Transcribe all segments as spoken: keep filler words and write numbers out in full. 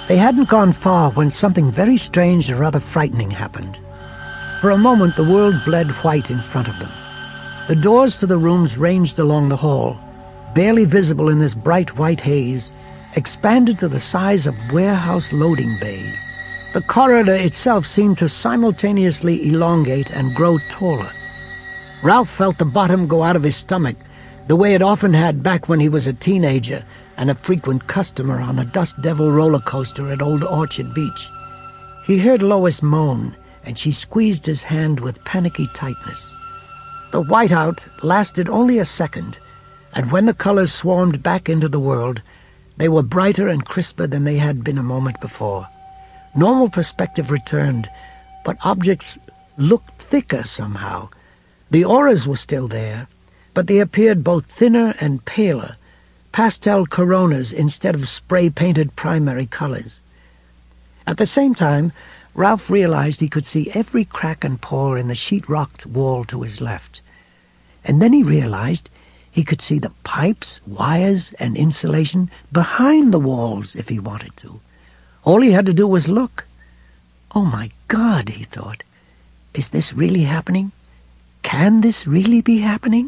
They hadn't gone far when something very strange and rather frightening happened. For a moment, the world bled white in front of them. The doors to the rooms ranged along the hall, barely visible in this bright white haze, expanded to the size of warehouse loading bays. The corridor itself seemed to simultaneously elongate and grow taller. Ralph felt the bottom go out of his stomach, the way it often had back when he was a teenager and a frequent customer on the Dust Devil roller coaster at Old Orchard Beach. He heard Lois moan, and she squeezed his hand with panicky tightness. The whiteout lasted only a second, and when the colors swarmed back into the world, they were brighter and crisper than they had been a moment before. Normal perspective returned, but objects looked thicker somehow. The auras were still there, but they appeared both thinner and paler, pastel coronas instead of spray-painted primary colors. At the same time, Ralph realized he could see every crack and pore in the sheetrocked wall to his left. And then he realized he could see the pipes, wires, and insulation behind the walls if he wanted to. All he had to do was look. Oh my God, he thought. Is this really happening? Can this really be happening?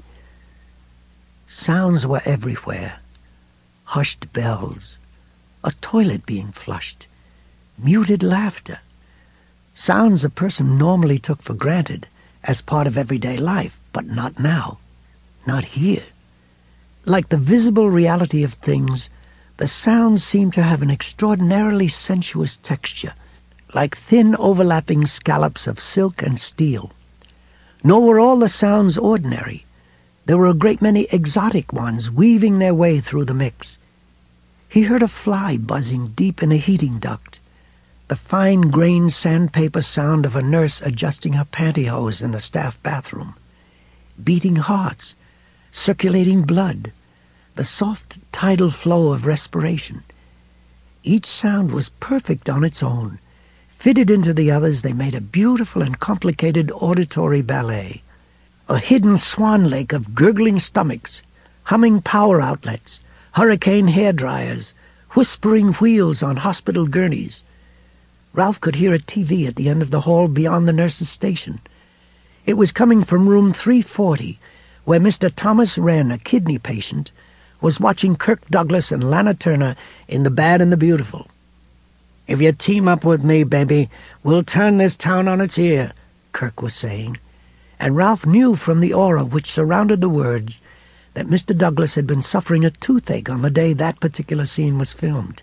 Sounds were everywhere. Hushed bells, a toilet being flushed, muted laughter. Sounds a person normally took for granted as part of everyday life, but not now, not here. Like the visible reality of things, the sounds seemed to have an extraordinarily sensuous texture, like thin overlapping scallops of silk and steel. Nor were all the sounds ordinary. There were a great many exotic ones weaving their way through the mix. He heard a fly buzzing deep in a heating duct, the fine-grained sandpaper sound of a nurse adjusting her pantyhose in the staff bathroom, beating hearts, circulating blood, the soft tidal flow of respiration. Each sound was perfect on its own. Fitted into the others, they made a beautiful and complicated auditory ballet. A hidden swan lake of gurgling stomachs, humming power outlets, hurricane hair dryers, whispering wheels on hospital gurneys. Ralph could hear a T V at the end of the hall beyond the nurse's station. It was coming from room three forty, where Mister Thomas Wren, a kidney patient, was watching Kirk Douglas and Lana Turner in The Bad and the Beautiful. "If you team up with me, baby, we'll turn this town on its ear," Kirk was saying. And Ralph knew from the aura which surrounded the words that Mister Douglas had been suffering a toothache on the day that particular scene was filmed.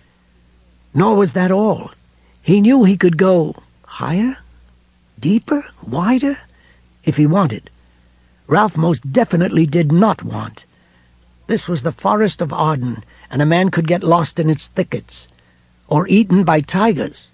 Nor was that all. He knew he could go higher, deeper, wider, if he wanted. Ralph most definitely did not want. This was the Forest of Arden, and a man could get lost in its thickets, or eaten by tigers.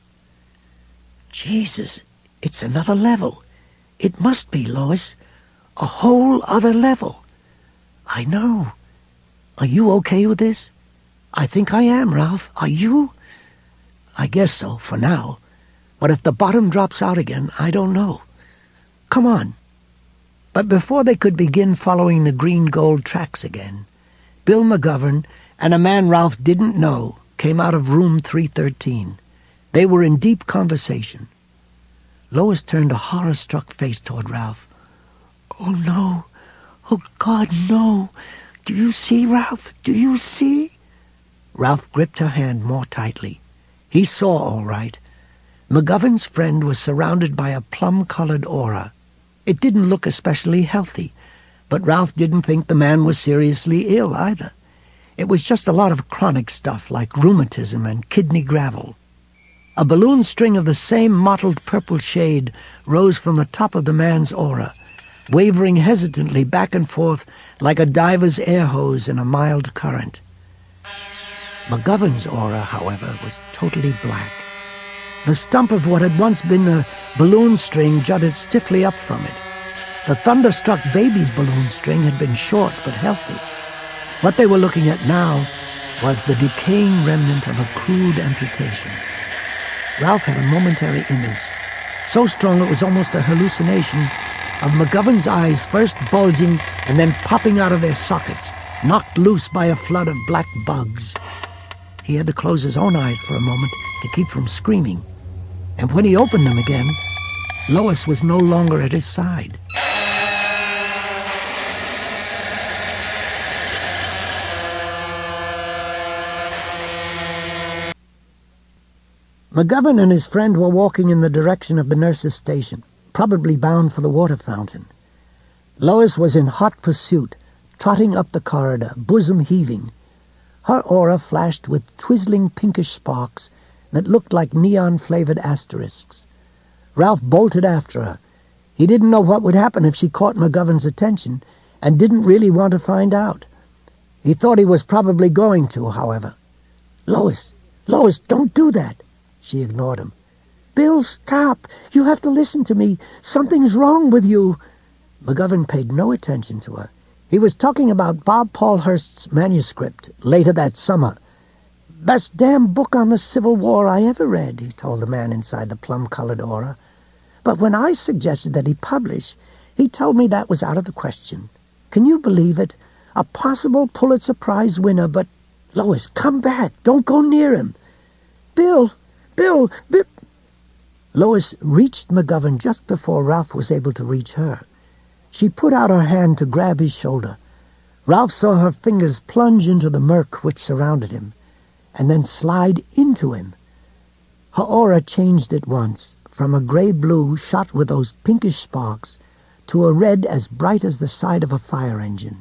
Jesus, it's another level. It must be, Lois. A whole other level. I know. Are you okay with this? I think I am, Ralph. Are you? I guess so, for now. But if the bottom drops out again, I don't know. Come on. But before they could begin following the green-gold tracks again, Bill McGovern and a man Ralph didn't know came out of room three thirteen. They were in deep conversation. Lois turned a horror-struck face toward Ralph. "Oh, no. Oh, God, no. Do you see, Ralph? Do you see?" Ralph gripped her hand more tightly. He saw all right. McGovern's friend was surrounded by a plum-colored aura. It didn't look especially healthy, but Ralph didn't think the man was seriously ill either. It was just a lot of chronic stuff like rheumatism and kidney gravel. A balloon string of the same mottled purple shade rose from the top of the man's aura, wavering hesitantly back and forth like a diver's air hose in a mild current. McGovern's aura, however, was totally black. The stump of what had once been a balloon string jutted stiffly up from it. The thunderstruck baby's balloon string had been short but healthy. What they were looking at now was the decaying remnant of a crude amputation. Ralph had a momentary image, so strong it was almost a hallucination, of McGovern's eyes first bulging and then popping out of their sockets, knocked loose by a flood of black bugs. he had to close his own eyes for a moment to keep from screaming. And when he opened them again, Lois was no longer at his side. McGovern and his friend were walking in the direction of the nurse's station, probably bound for the water fountain. Lois was in hot pursuit, trotting up the corridor, bosom heaving. Her aura flashed with twizzling pinkish sparks that looked like neon-flavored asterisks. Ralph bolted after her. He didn't know what would happen if she caught McGovern's attention, and didn't really want to find out. He thought he was probably going to, however. "Lois, Lois, don't do that." She ignored him. "Bill, stop! You have to listen to me. Something's wrong with you." McGovern paid no attention to her. He was talking about Bob Paulhurst's manuscript later that summer. "Best damn book on the Civil War I ever read," he told the man inside the plum-colored aura. "But when I suggested that he publish, he told me that was out of the question. Can you believe it? A possible Pulitzer Prize winner, but... Lois, come back. Don't go near him." "Bill! Bill! Bill!" Lois reached McGovern just before Ralph was able to reach her. She put out her hand to grab his shoulder. Ralph saw her fingers plunge into the murk which surrounded him, and then slide into him. Her aura changed at once, from a gray-blue shot with those pinkish sparks to a red as bright as the side of a fire engine.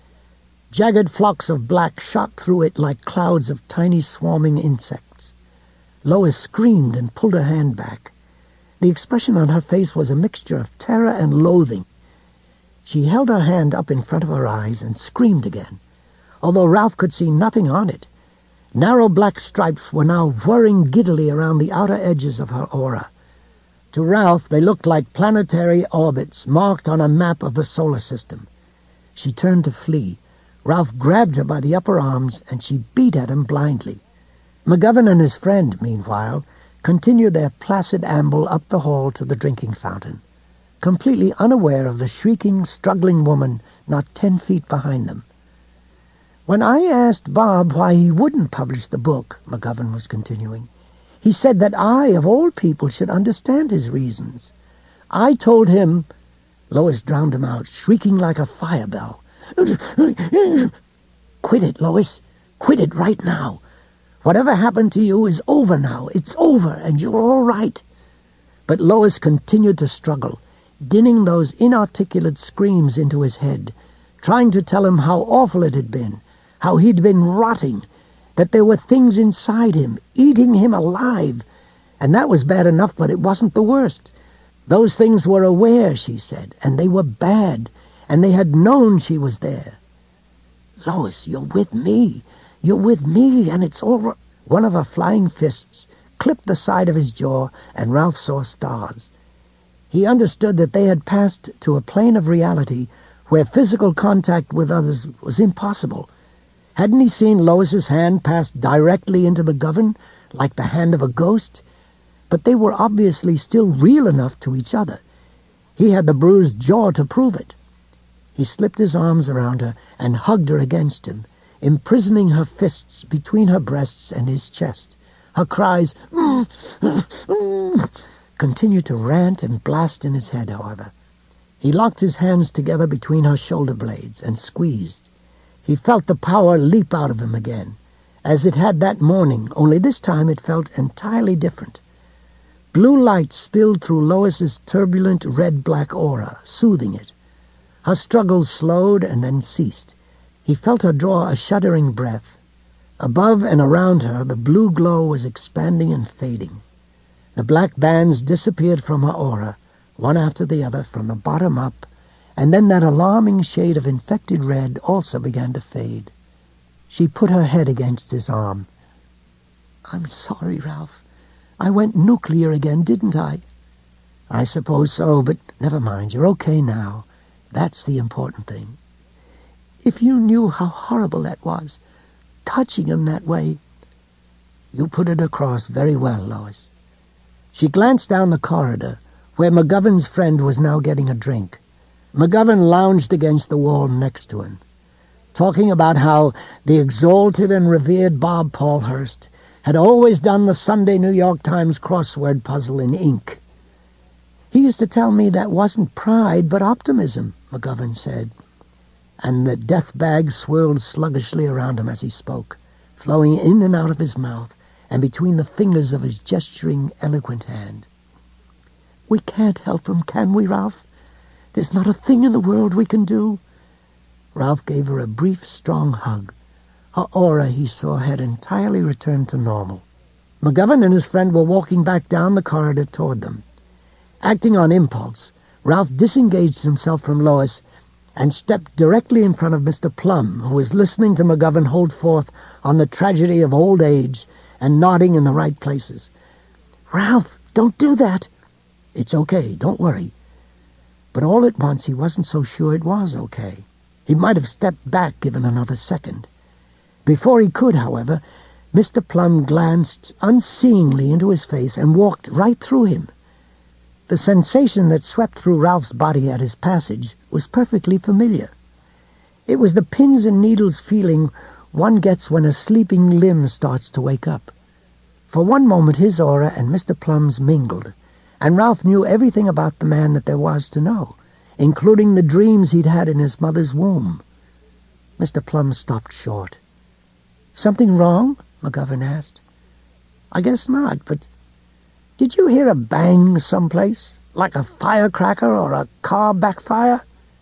Jagged flocks of black shot through it like clouds of tiny swarming insects. Lois screamed and pulled her hand back. The expression on her face was a mixture of terror and loathing. She held her hand up in front of her eyes and screamed again, although Ralph could see nothing on it. Narrow black stripes were now whirring giddily around the outer edges of her aura. To Ralph, they looked like planetary orbits marked on a map of the solar system. She turned to flee. Ralph grabbed her by the upper arms, and she beat at him blindly. McGovern and his friend, meanwhile, continued their placid amble up the hall to the drinking fountain, completely unaware of the shrieking, struggling woman not ten feet behind them. "When I asked Bob why he wouldn't publish the book," McGovern was continuing, "he said that I, of all people, should understand his reasons. I told him—" Lois drowned him out, shrieking like a fire bell. "Quit it, Lois. Quit it right now. Whatever happened to you is over now. It's over, and you're all right." But Lois continued to struggle, dinning those inarticulate screams into his head, trying to tell him how awful it had been, how he'd been rotting, that there were things inside him, eating him alive. And that was bad enough, but it wasn't the worst. Those things were aware, she said, and they were bad, and they had known she was there. "Lois, you're with me. You're with me, and it's all right." One of her flying fists clipped the side of his jaw, and Ralph saw stars. He understood that they had passed to a plane of reality where physical contact with others was impossible. Hadn't he seen Lois's hand pass directly into McGovern, like the hand of a ghost? But they were obviously still real enough to each other. He had the bruised jaw to prove it. He slipped his arms around her and hugged her against him, imprisoning her fists between her breasts and his chest. Her cries mm, mm, mm, continued to rant and blast in his head, however. He locked his hands together between her shoulder blades and squeezed. He felt the power leap out of him again, as it had that morning, only this time it felt entirely different. Blue light spilled through Lois's turbulent red-black aura, soothing it. Her struggles slowed and then ceased. He felt her draw a shuddering breath. Above and around her, the blue glow was expanding and fading. The black bands disappeared from her aura, one after the other, from the bottom up, and then that alarming shade of infected red also began to fade. She put her head against his arm. "I'm sorry, Ralph. I went nuclear again, didn't I?" "I suppose so, but never mind. You're okay now. That's the important thing." "If you knew how horrible that was, touching him that way." "You put it across very well, Lois." She glanced down the corridor, where McGovern's friend was now getting a drink. McGovern lounged against the wall next to him. talking about how the exalted and revered Bob Paulhurst had always done the Sunday New York Times crossword puzzle in ink. He used to tell me that wasn't pride but optimism, McGovern said, and the death bag swirled sluggishly around him as he spoke, flowing in and out of his mouth and between the fingers of his gesturing, eloquent hand. "We can't help him, can we, Ralph? There's not a thing in the world we can do." Ralph gave her a brief, strong hug. Her aura, he saw, had entirely returned to normal. McGovern and his friend were walking back down the corridor toward them. Acting on impulse, Ralph disengaged himself from Lois and stepped directly in front of Mister Plum, who was listening to McGovern hold forth on the tragedy of old age and nodding in the right places. "Ralph, don't do that." "It's okay, don't worry." But all at once he wasn't so sure it was okay. He might have stepped back given another second. Before he could, however, Mister Plum glanced unseeingly into his face and walked right through him. The sensation that swept through Ralph's body at his passage was perfectly familiar. It was the pins and needles feeling one gets when a sleeping limb starts to wake up. For one moment his aura and Mister Plum's mingled, and Ralph knew everything about the man that there was to know, including the dreams he'd had in his mother's womb. Mister Plum stopped short. "Something wrong?" McGovern asked. "I guess not, but did you hear a bang someplace, like a firecracker or a car backfire?"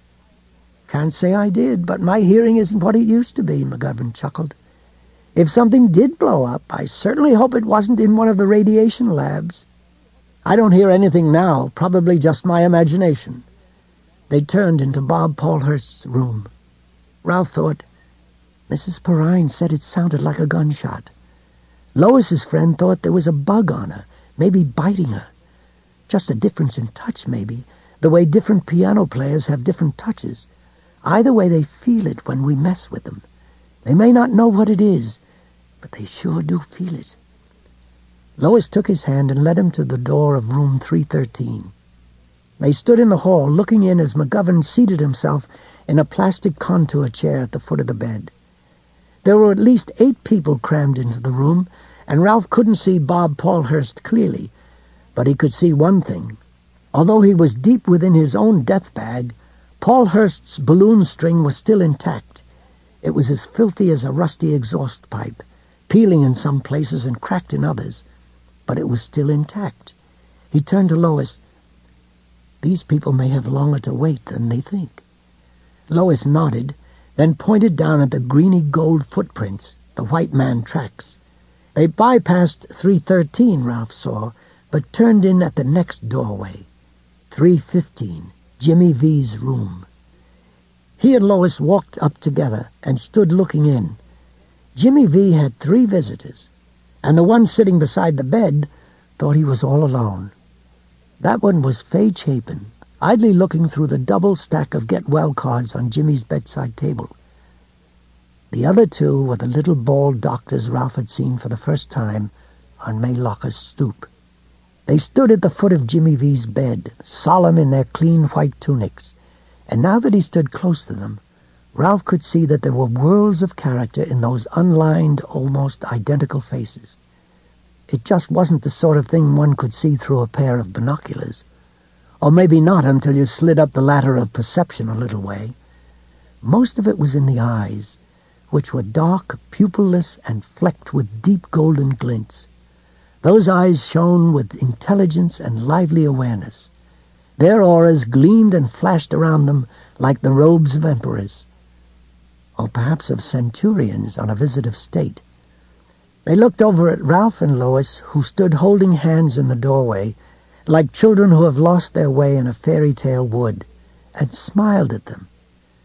"Can't say I did, but my hearing isn't what it used to be," McGovern chuckled. "If something did blow up, I certainly hope it wasn't in one of the radiation labs. I don't hear anything now, probably just my imagination." They turned into Bob Paulhurst's room. Ralph thought, Missus Perrine said it sounded like a gunshot. Lois's friend thought there was a bug on her, maybe biting her. Just a difference in touch, maybe, the way different piano players have different touches. Either way, they feel it when we mess with them. They may not know what it is, but they sure do feel it. Lois took his hand and led him to the door of room three thirteen. They stood in the hall, looking in as McGovern seated himself in a plastic contour chair at the foot of the bed. There were at least eight people crammed into the room, and Ralph couldn't see Bob Paulhurst clearly, but he could see one thing. Although he was deep within his own death bag, Paulhurst's balloon string was still intact. It was as filthy as a rusty exhaust pipe, peeling in some places and cracked in others, but it was still intact. He turned to Lois. "These people may have longer to wait than they think." Lois nodded, then pointed down at the greeny gold footprints, the white man tracks. They bypassed three thirteen, Ralph saw, but turned in at the next doorway. three fifteen, Jimmy V's room. He and Lois walked up together and stood looking in. Jimmy V had three visitors, and the one sitting beside the bed thought he was all alone. That one was Fay Chapin, idly looking through the double stack of get-well cards on Jimmy's bedside table. The other two were the little bald doctors Ralph had seen for the first time on May Locker's stoop. They stood at the foot of Jimmy V's bed, solemn in their clean white tunics, and now that he stood close to them, Ralph could see that there were worlds of character in those unlined, almost identical faces. It just wasn't the sort of thing one could see through a pair of binoculars. Or maybe not until you slid up the ladder of perception a little way. Most of it was in the eyes, which were dark, pupilless, and flecked with deep golden glints. Those eyes shone with intelligence and lively awareness. Their auras gleamed and flashed around them like the robes of emperors, or perhaps of centurions on a visit of state. They looked over at Ralph and Lois, who stood holding hands in the doorway, like children who have lost their way in a fairy tale wood, and smiled at them.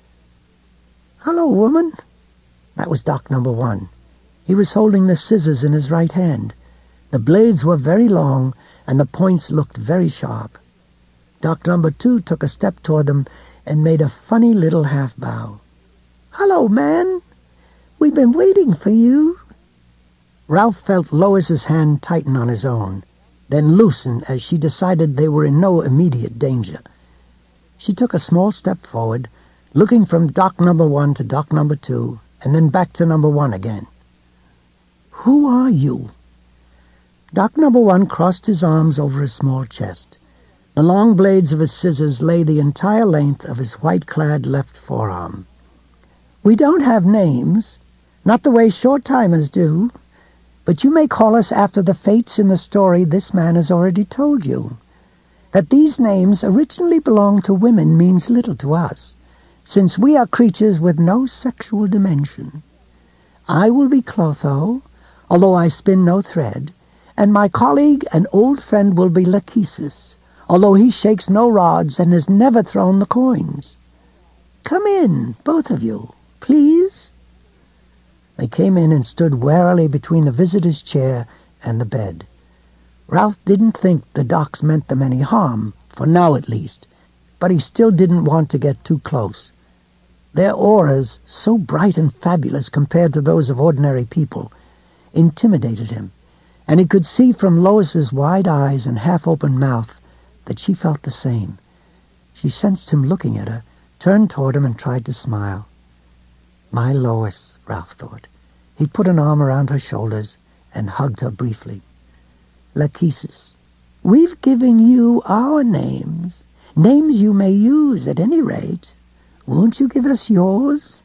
"Hello, woman." That was Doc number one. He was holding the scissors in his right hand. The blades were very long, and the points looked very sharp. Doc number two took a step toward them and made a funny little half-bow. "Hello, man. We've been waiting for you." Ralph felt Lois's hand tighten on his own, then loosen as she decided they were in no immediate danger. She took a small step forward, looking from dock number one to dock number two, and then back to number one again. "Who are you?" Dock number one crossed his arms over his small chest. The long blades of his scissors lay the entire length of his white-clad left forearm. "We don't have names, not the way short-timers do, but you may call us after the fates in the story this man has already told you. That these names originally belonged to women means little to us, since we are creatures with no sexual dimension. I will be Clotho, although I spin no thread, and my colleague and old friend will be Lachesis, although he shakes no rods and has never thrown the coins. Come in, both of you, please." They came in and stood warily between the visitor's chair and the bed. Ralph didn't think the docks meant them any harm, for now at least, but he still didn't want to get too close. Their auras, so bright and fabulous compared to those of ordinary people, intimidated him, and he could see from Lois's wide eyes and half-open mouth that she felt the same. She sensed him looking at her, turned toward him and tried to smile. My Lois, Ralph thought. He put an arm around her shoulders and hugged her briefly. Lachesis, we've given you our names, names you may use at any rate. Won't you give us yours?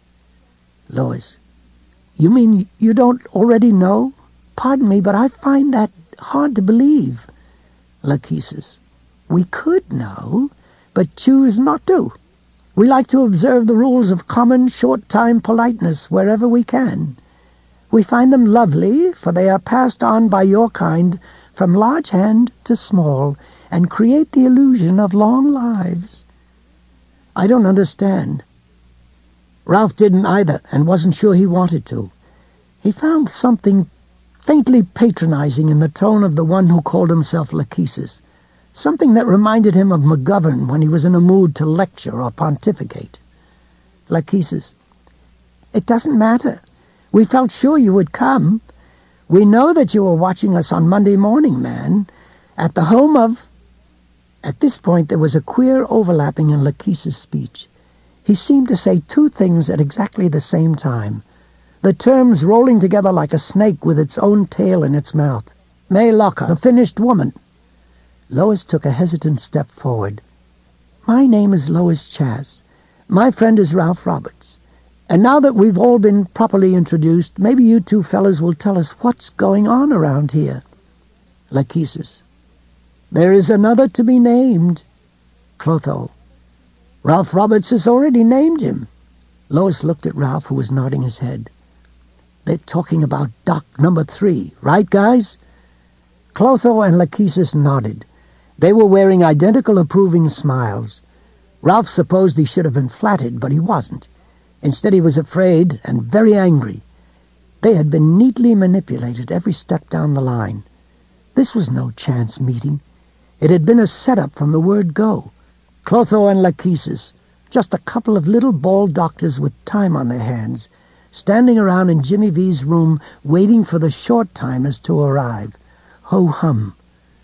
Lois, you mean you don't already know? Pardon me, but I find that hard to believe. Lachesis, we could know, but choose not to. We like to observe the rules of common short-time politeness wherever we can. We find them lovely, for they are passed on by your kind from large hand to small, and create the illusion of long lives. I don't understand. Ralph didn't either, and wasn't sure he wanted to. He found something faintly patronizing in the tone of the one who called himself Lachesis, something that reminded him of McGovern when he was in a mood to lecture or pontificate. Lachesis, it doesn't matter. We felt sure you would come. We know that you were watching us on Monday morning, man, at the home of... At this point there was a queer overlapping in Lachesis' speech. He seemed to say two things at exactly the same time, the terms rolling together like a snake with its own tail in its mouth. May Locker, the finished woman. Lois took a hesitant step forward. My name is Lois Chas. My friend is Ralph Roberts. And now that we've all been properly introduced, maybe you two fellas will tell us what's going on around here. Lachesis. There is another to be named. Clotho. Ralph Roberts has already named him. Lois looked at Ralph, who was nodding his head. They're talking about dock number three, right, guys? Clotho and Lachesis nodded. They were wearing identical approving smiles. Ralph supposed he should have been flattered, but he wasn't. Instead, he was afraid and very angry. They had been neatly manipulated every step down the line. This was no chance meeting. It had been a setup from the word go. Clotho and Lachesis, just a couple of little bald doctors with time on their hands, standing around in Jimmy V's room waiting for the short-timers to arrive. Ho-hum.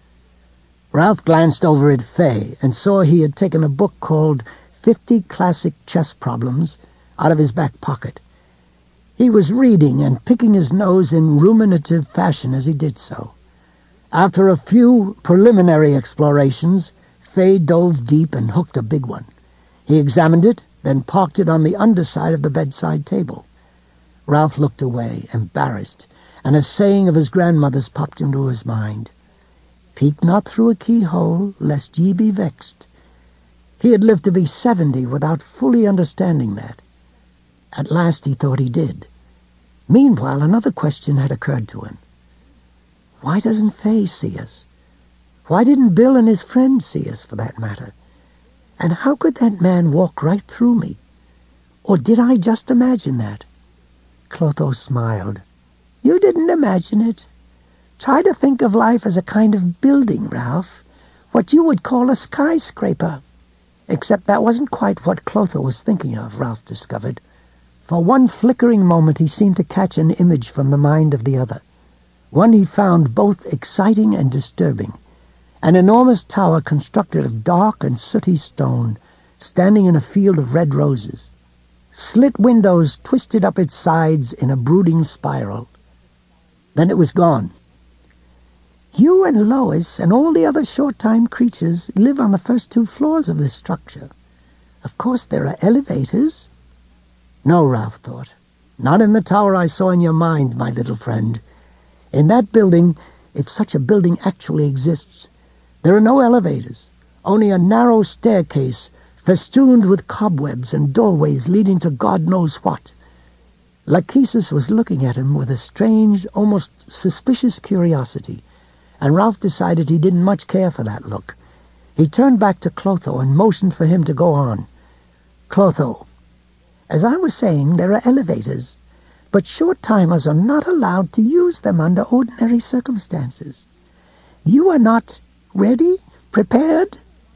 Ralph glanced over at Fay and saw he had taken a book called Fifty Classic Chess Problems out of his back pocket. He was reading and picking his nose in ruminative fashion as he did so. After a few preliminary explorations, Fay dove deep and hooked a big one. He examined it, then parked it on the underside of the bedside table. Ralph looked away, embarrassed, and a saying of his grandmother's popped into his mind. Peek not through a keyhole, lest ye be vexed. He had lived to be seventy without fully understanding that. At last he thought he did. Meanwhile, another question had occurred to him. Why doesn't Fay see us? Why didn't Bill and his friends see us, for that matter? And how could that man walk right through me? Or did I just imagine that? Clotho smiled. You didn't imagine it. Try to think of life as a kind of building, Ralph. What you would call a skyscraper. Except that wasn't quite what Clotho was thinking of, Ralph discovered. For one flickering moment he seemed to catch an image from the mind of the other. One he found both exciting and disturbing. An enormous tower constructed of dark and sooty stone, standing in a field of red roses. Slit windows twisted up its sides in a brooding spiral. Then it was gone. You and Lois and all the other short-time creatures live on the first two floors of this structure. Of course there are elevators. No, Ralph thought. Not in the tower I saw in your mind, my little friend. In that building, if such a building actually exists, there are no elevators, only a narrow staircase festooned with cobwebs and doorways leading to God knows what. Lachesis was looking at him with a strange, almost suspicious curiosity, and Ralph decided he didn't much care for that look. He turned back to Clotho and motioned for him to go on. Clotho, as I was saying, there are elevators, but short-timers are not allowed to use them under ordinary circumstances. You are not ready? Prepared?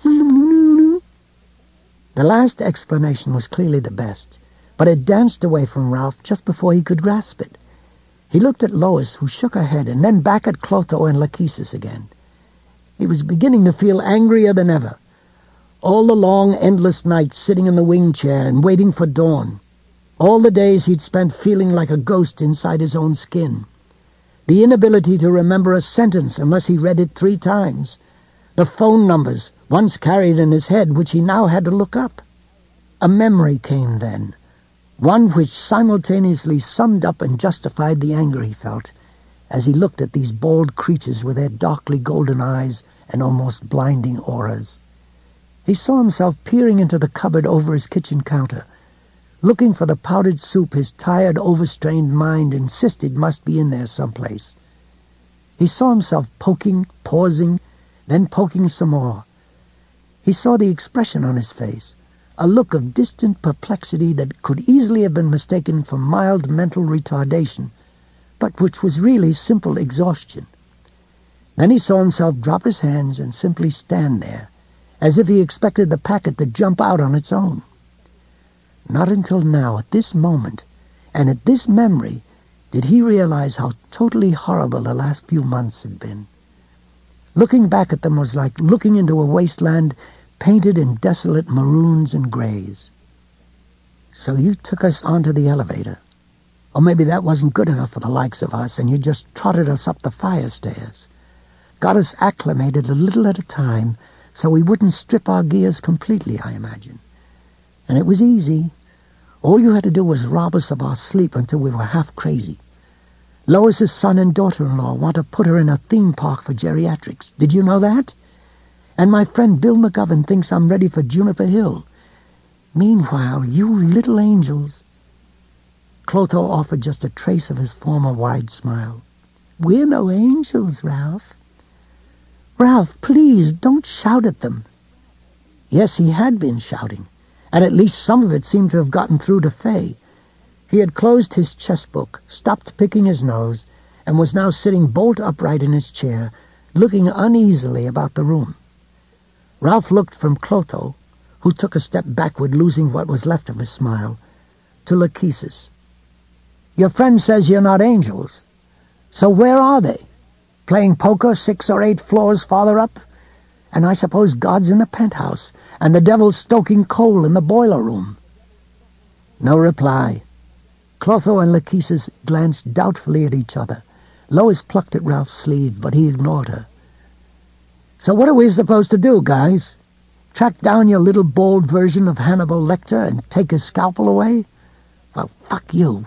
The last explanation was clearly the best, but it danced away from Ralph just before he could grasp it. He looked at Lois, who shook her head, and then back at Clotho and Lachesis again. He was beginning to feel angrier than ever. All the long, endless nights sitting in the wing chair and waiting for dawn. All the days he'd spent feeling like a ghost inside his own skin. The inability to remember a sentence unless he read it three times. The phone numbers, once carried in his head, which he now had to look up. A memory came then, one which simultaneously summed up and justified the anger he felt as he looked at these bald creatures with their darkly golden eyes and almost blinding auras. He saw himself peering into the cupboard over his kitchen counter, looking for the powdered soup his tired, overstrained mind insisted must be in there someplace. He saw himself poking, pausing, then poking some more. He saw the expression on his face, a look of distant perplexity that could easily have been mistaken for mild mental retardation, but which was really simple exhaustion. Then he saw himself drop his hands and simply stand there, as if he expected the packet to jump out on its own. Not until now, at this moment, and at this memory, did he realize how totally horrible the last few months had been. Looking back at them was like looking into a wasteland painted in desolate maroons and grays. So you took us onto the elevator. Or maybe that wasn't good enough for the likes of us, and you just trotted us up the fire stairs. Got us acclimated a little at a time, so we wouldn't strip our gears completely, I imagine. And it was easy. All you had to do was rob us of our sleep until we were half crazy. Lois's son and daughter-in-law want to put her in a theme park for geriatrics. Did you know that? And my friend Bill McGovern thinks I'm ready for Juniper Hill. Meanwhile, you little angels... Clotho offered just a trace of his former wide smile. We're no angels, Ralph. Ralph, please, don't shout at them. Yes, he had been shouting, and at least some of it seemed to have gotten through to Fay. He had closed his chess book, stopped picking his nose, and was now sitting bolt upright in his chair, looking uneasily about the room. Ralph looked from Clotho, who took a step backward, losing what was left of his smile, to Lachesis. Your friend says you're not angels. So where are they? Playing poker six or eight floors farther up? And I suppose God's in the penthouse, and the devil's stoking coal in the boiler room. No reply. Clotho and Lachesis glanced doubtfully at each other. Lois plucked at Ralph's sleeve, but he ignored her. So what are we supposed to do, guys? Track down your little bald version of Hannibal Lecter and take his scalpel away? Well, fuck you.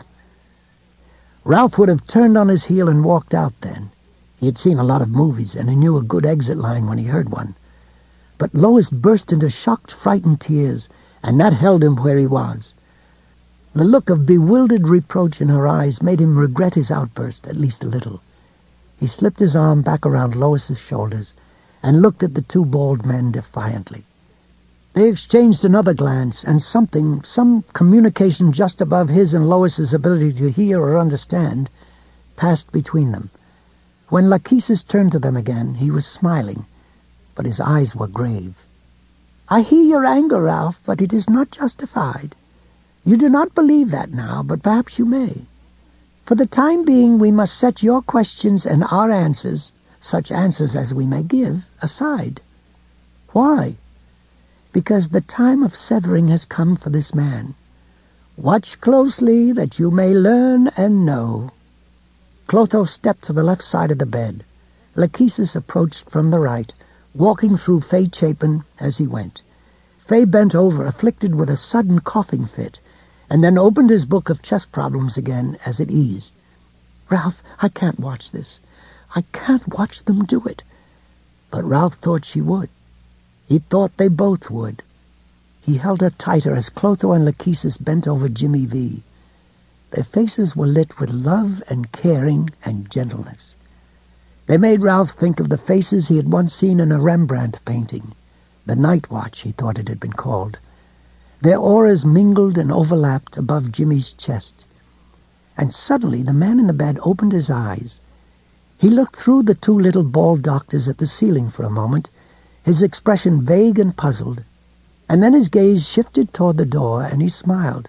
Ralph would have turned on his heel and walked out then. He had seen a lot of movies, and he knew a good exit line when he heard one. But Lois burst into shocked, frightened tears, and that held him where he was. The look of bewildered reproach in her eyes made him regret his outburst, at least a little. He slipped his arm back around Lois's shoulders and looked at the two bald men defiantly. They exchanged another glance, and something, some communication just above his and Lois's ability to hear or understand, passed between them. When Lachesis turned to them again, he was smiling, but his eyes were grave. I hear your anger, Ralph, but it is not justified. You do not believe that now, but perhaps you may. For the time being, we must set your questions and our answers, such answers as we may give, aside. Why? Because the time of severing has come for this man. Watch closely that you may learn and know. Clotho stepped to the left side of the bed. Lachesis approached from the right, walking through Fay Chapin as he went. Fay bent over, afflicted with a sudden coughing fit, and then opened his book of chess problems again as it eased. "Ralph, I can't watch this. I can't watch them do it." But Ralph thought she would. He thought they both would. He held her tighter as Clotho and Lachesis bent over Jimmy V. Their faces were lit with love and caring and gentleness. They made Ralph think of the faces he had once seen in a Rembrandt painting. The Night Watch, he thought it had been called. Their auras mingled and overlapped above Jimmy's chest. And suddenly the man in the bed opened his eyes. He looked through the two little bald doctors at the ceiling for a moment, his expression vague and puzzled, and then his gaze shifted toward the door, and he smiled.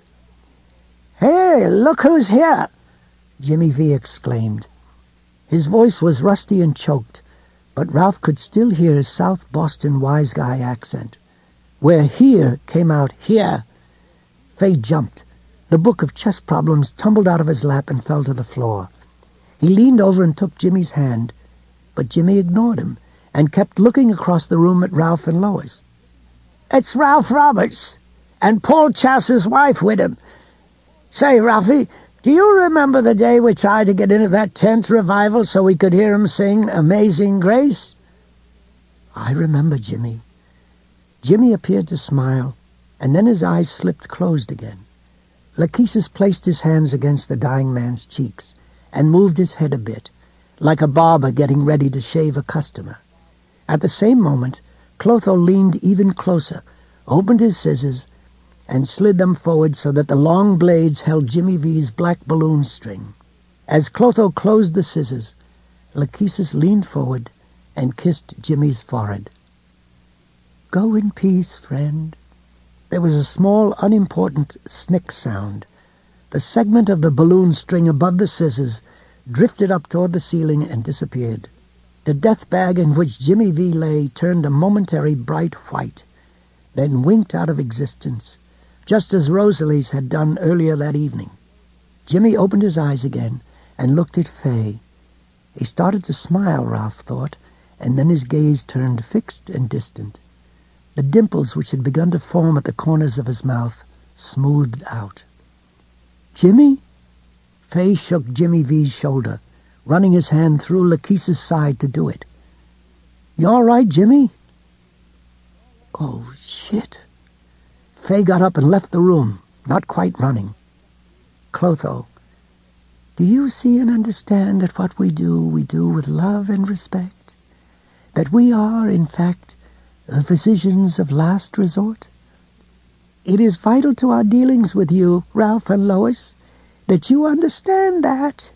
"Hey, look who's here!" Jimmy V exclaimed. His voice was rusty and choked, but Ralph could still hear his South Boston wise guy accent. Where here came out here. Fay jumped. The book of chess problems tumbled out of his lap and fell to the floor. He leaned over and took Jimmy's hand, but Jimmy ignored him and kept looking across the room at Ralph and Lois. "It's Ralph Roberts, and Paul Chass's wife with him. Say, Ralphie, do you remember the day we tried to get into that tenth revival so we could hear him sing Amazing Grace?" "I remember, Jimmy." Jimmy appeared to smile, and then his eyes slipped closed again. Lachesis placed his hands against the dying man's cheeks and moved his head a bit, like a barber getting ready to shave a customer. At the same moment, Clotho leaned even closer, opened his scissors, and slid them forward so that the long blades held Jimmy V's black balloon string. As Clotho closed the scissors, Lachesis leaned forward and kissed Jimmy's forehead. "Go in peace, friend." There was a small, unimportant snick sound. The segment of the balloon string above the scissors drifted up toward the ceiling and disappeared. The death bag in which Jimmy V lay turned a momentary bright white, then winked out of existence, just as Rosalie's had done earlier that evening. Jimmy opened his eyes again and looked at Fay. He started to smile, Ralph thought, and then his gaze turned fixed and distant. The dimples which had begun to form at the corners of his mouth smoothed out. "Jimmy?" Fay shook Jimmy V's shoulder, running his hand through Lachesis's side to do it. "You all right, Jimmy?" "Oh, shit." Fay got up and left the room, not quite running. "Clotho, do you see and understand that what we do, we do with love and respect? That we are, in fact, the physicians of last resort? It is vital to our dealings with you, Ralph and Lois, that you understand that."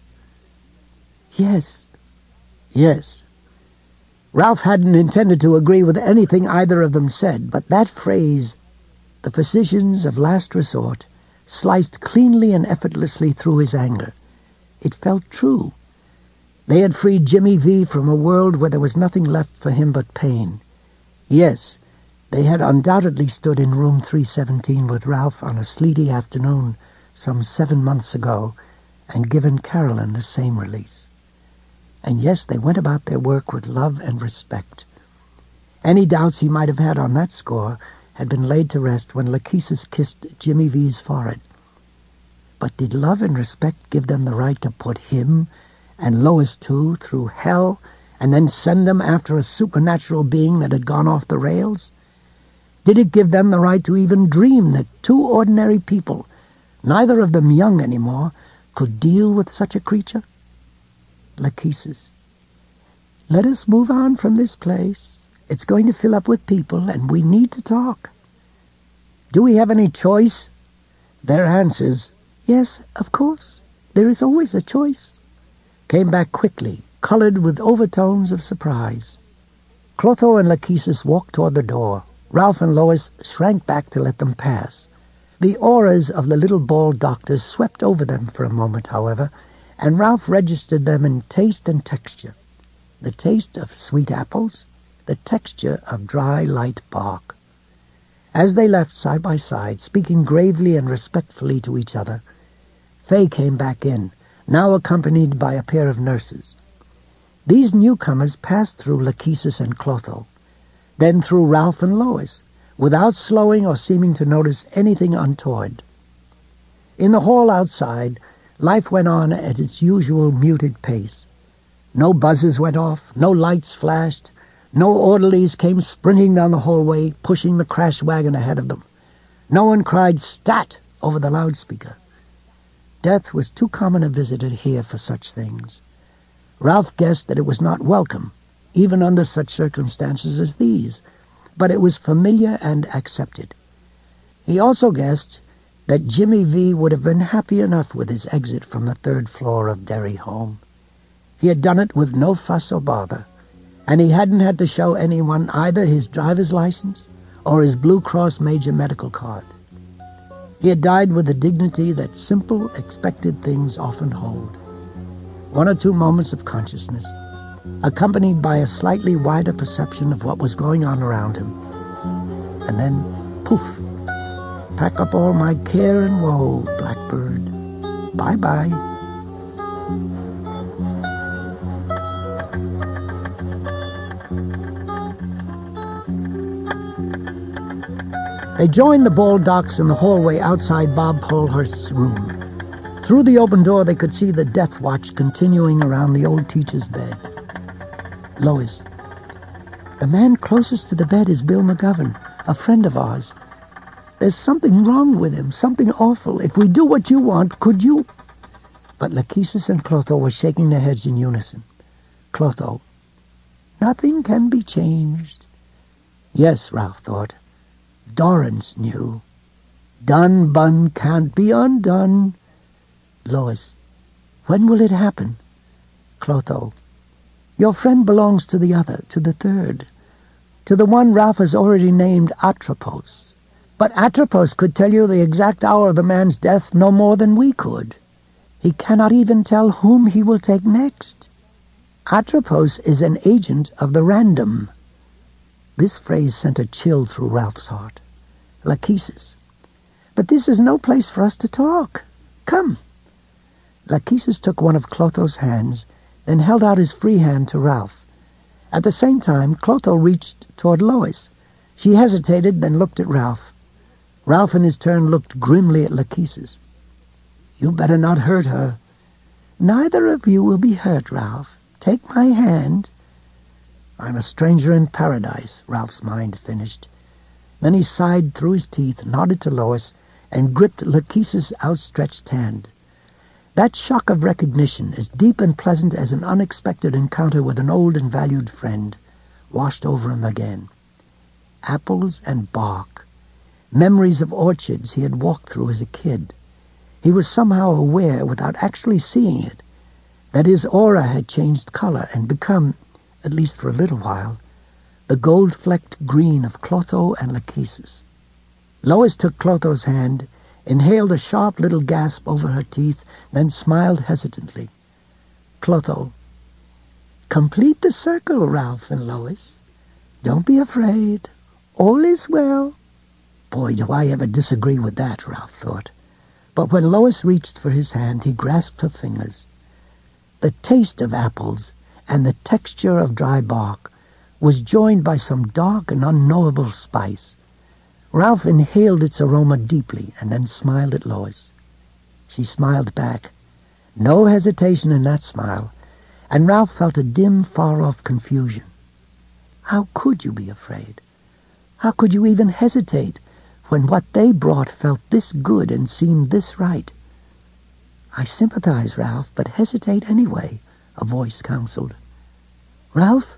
"Yes." "Yes." Ralph hadn't intended to agree with anything either of them said, but that phrase, the physicians of last resort, sliced cleanly and effortlessly through his anger. It felt true. They had freed Jimmy V from a world where there was nothing left for him but pain. Yes, they had undoubtedly stood in room three seventeen with Ralph on a sleety afternoon some seven months ago and given Carolyn the same release. And yes, they went about their work with love and respect. Any doubts he might have had on that score had been laid to rest when Lachesis kissed Jimmy V's forehead. But did love and respect give them the right to put him, and Lois too, through hell, and then send them after a supernatural being that had gone off the rails? Did it give them the right to even dream that two ordinary people, neither of them young anymore, could deal with such a creature? Lachesis. "Let us move on from this place. It's going to fill up with people, and we need to talk." "Do we have any choice?" Their answers, "Yes, of course. There is always a choice," came back quickly, colored with overtones of surprise. Clotho and Lachesis walked toward the door. Ralph and Lois shrank back to let them pass. The auras of the little bald doctors swept over them for a moment, however, and Ralph registered them in taste and texture. The taste of sweet apples, the texture of dry, light bark. As they left side by side, speaking gravely and respectfully to each other, Fay came back in, now accompanied by a pair of nurses. These newcomers passed through Lachesis and Clotho, then through Ralph and Lois, without slowing or seeming to notice anything untoward. In the hall outside, life went on at its usual muted pace. No buzzers went off, no lights flashed, no orderlies came sprinting down the hallway, pushing the crash wagon ahead of them. No one cried "Stat!" over the loudspeaker. Death was too common a visitor here for such things. Ralph guessed that it was not welcome, even under such circumstances as these, but it was familiar and accepted. He also guessed that Jimmy V would have been happy enough with his exit from the third floor of Derry home. He had done it with no fuss or bother, and he hadn't had to show anyone either his driver's license or his Blue Cross Major medical card. He had died with the dignity that simple, expected things often hold. One or two moments of consciousness, accompanied by a slightly wider perception of what was going on around him. And then, poof, pack up all my care and woe, Blackbird. Bye-bye. They joined the Baldocks in the hallway outside Bob Polhurst's room. Through the open door they could see the death watch continuing around the old teacher's bed. Lois. The man closest to the bed is Bill McGovern, a friend of ours. There's something wrong with him, something awful. If we do what you want, could you... But Lachesis and Clotho were shaking their heads in unison. Clotho. Nothing can be changed. Yes, Ralph thought. Dorrance knew. Done bun can't be undone. Lois. When will it happen? Clotho. Your friend belongs to the other, to the third, to the one Ralph has already named Atropos. But Atropos could tell you the exact hour of the man's death no more than we could. He cannot even tell whom he will take next. Atropos is an agent of the random. This phrase sent a chill through Ralph's heart. Lachesis. But this is no place for us to talk. Come. Lachesis took one of Clotho's hands, then held out his free hand to Ralph. At the same time, Clotho reached toward Lois. She hesitated, then looked at Ralph. Ralph in his turn looked grimly at Lachesis. You better not hurt her. Neither of you will be hurt, Ralph. Take my hand. I'm a stranger in paradise, Ralph's mind finished. Then he sighed through his teeth, nodded to Lois, and gripped Lachesis' outstretched hand. That shock of recognition, as deep and pleasant as an unexpected encounter with an old and valued friend, washed over him again. Apples and bark, memories of orchards he had walked through as a kid. He was somehow aware, without actually seeing it, that his aura had changed color and become, at least for a little while, the gold-flecked green of Clotho and Lachesis. Lois took Clotho's hand, inhaled a sharp little gasp over her teeth, then smiled hesitantly. Clotho. Complete the circle, Ralph and Lois. Don't be afraid. All is well. Boy, do I ever disagree with that, Ralph thought. But when Lois reached for his hand, he grasped her fingers. The taste of apples and the texture of dry bark was joined by some dark and unknowable spice. Ralph inhaled its aroma deeply and then smiled at Lois. She smiled back. No hesitation in that smile, and Ralph felt a dim, far-off confusion. How could you be afraid? How could you even hesitate when what they brought felt this good and seemed this right? I sympathize, Ralph, but hesitate anyway, a voice counseled. Ralph?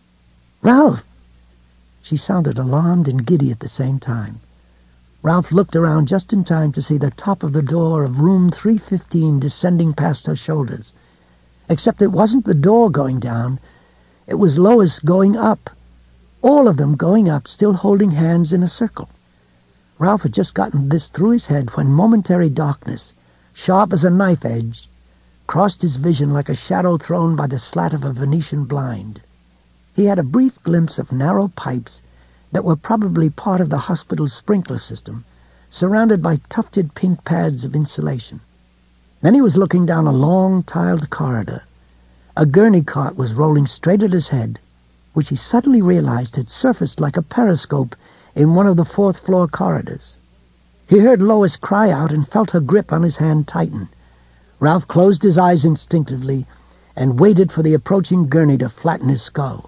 Ralph! She sounded alarmed and giddy at the same time. Ralph looked around just in time to see the top of the door of room three fifteen descending past her shoulders. Except it wasn't the door going down. It was Lois going up. All of them going up, still holding hands in a circle. Ralph had just gotten this through his head when momentary darkness, sharp as a knife edge, crossed his vision like a shadow thrown by the slat of a Venetian blind. He had a brief glimpse of narrow pipes that were probably part of the hospital's sprinkler system, surrounded by tufted pink pads of insulation. Then he was looking down a long, tiled corridor. A gurney cart was rolling straight at his head, which he suddenly realized had surfaced like a periscope in one of the fourth-floor corridors. He heard Lois cry out and felt her grip on his hand tighten. Ralph closed his eyes instinctively and waited for the approaching gurney to flatten his skull.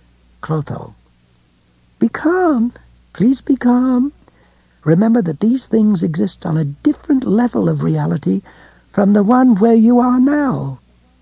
Clotho. "Be calm. Please be calm. Remember that these things exist on a different level of reality from the one where you are now."